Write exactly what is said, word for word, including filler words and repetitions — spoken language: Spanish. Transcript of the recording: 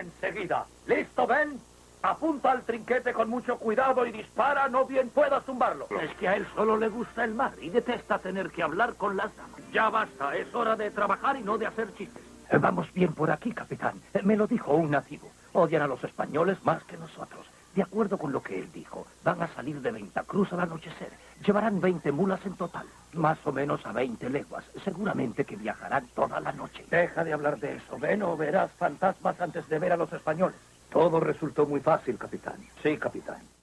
enseguida. ¿Listo, Ben? Apunta al trinquete con mucho cuidado y dispara, no bien puedas tumbarlo. Es que a él solo le gusta el mar y detesta tener que hablar con las damas. Ya basta, es hora de trabajar y no de hacer chistes. Eh, Vamos bien por aquí, capitán. Eh, Me lo dijo un nativo. Odian a los españoles más que nosotros. De acuerdo con lo que él dijo, van a salir de Venta Cruz al anochecer. Llevarán veinte mulas en total, más o menos a veinte leguas. Seguramente que viajarán toda la noche. Deja de hablar de eso, Ben, o verás fantasmas antes de ver a los españoles. Todo resultó muy fácil, capitán. Sí, capitán.